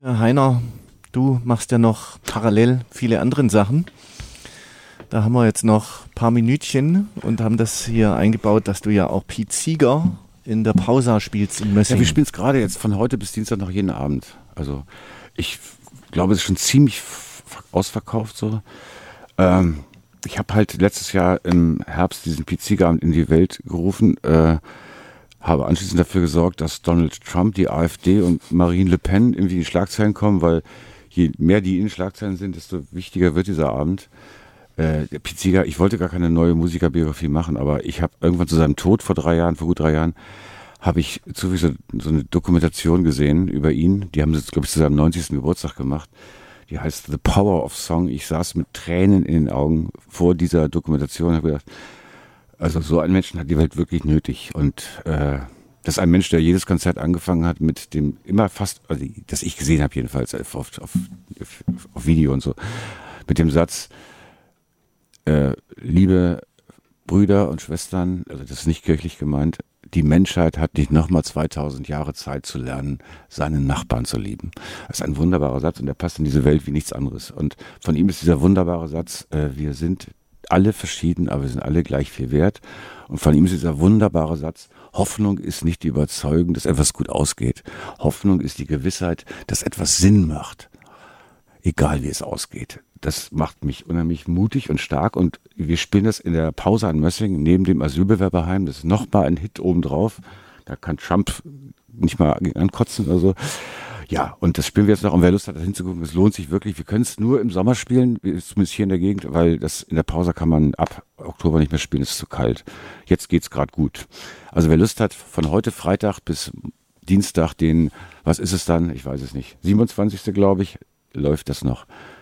Heiner, du machst ja noch parallel viele andere Sachen. Da haben wir jetzt noch ein paar Minütchen und haben das hier eingebaut, dass du ja auch Pete Seeger in der Pausa spielst in Mössing. Ja, wir spielen es gerade jetzt von heute bis Dienstag noch jeden Abend. Also ich glaube, es ist schon ziemlich ausverkauft so. Ich habe halt letztes Jahr im Herbst diesen Pete Seeger Abend in die Welt gerufen, habe anschließend dafür gesorgt, dass Donald Trump, die AfD und Marine Le Pen irgendwie in die Schlagzeilen kommen, weil je mehr die in den Schlagzeilen sind, desto wichtiger wird dieser Abend. Der Pete Seeger, ich wollte gar keine neue Musikerbiografie machen, aber ich habe irgendwann zu seinem Tod vor gut 3 Jahren, habe ich zufällig so eine Dokumentation gesehen über ihn. Die haben sie, glaube ich, zu seinem 90. Geburtstag gemacht. Die heißt The Power of Song. Ich saß mit Tränen in den Augen vor dieser Dokumentation und habe gedacht, also so einen Menschen hat die Welt wirklich nötig. Und das ist ein Mensch, der jedes Konzert angefangen hat mit dem immer fast, also das ich gesehen habe jedenfalls auf Video und so, mit dem Satz, liebe Brüder und Schwestern, also das ist nicht kirchlich gemeint, die Menschheit hat nicht nochmal 2000 Jahre Zeit zu lernen, seinen Nachbarn zu lieben. Das ist ein wunderbarer Satz und der passt in diese Welt wie nichts anderes. Und von ihm ist dieser wunderbare Satz, wir sind alle verschieden, aber wir sind alle gleich viel wert. Und von ihm ist dieser wunderbare Satz, Hoffnung ist nicht die Überzeugung, dass etwas gut ausgeht. Hoffnung ist die Gewissheit, dass etwas Sinn macht, egal wie es ausgeht. Das macht mich unheimlich mutig und stark und wir spielen das in der Pause an Mössing neben dem Asylbewerberheim. Das ist nochmal ein Hit obendrauf. Da kann Trump nicht mal ankotzen oder so. Ja, und das spielen wir jetzt noch. Und wer Lust hat, da hinzugucken, es lohnt sich wirklich. Wir können es nur im Sommer spielen, zumindest hier in der Gegend, weil das in der Pause kann man ab Oktober nicht mehr spielen, es ist zu kalt. Jetzt geht's gerade gut. Also wer Lust hat, von heute Freitag bis Dienstag was ist es dann? Ich weiß es nicht. 27. glaube ich, läuft das noch.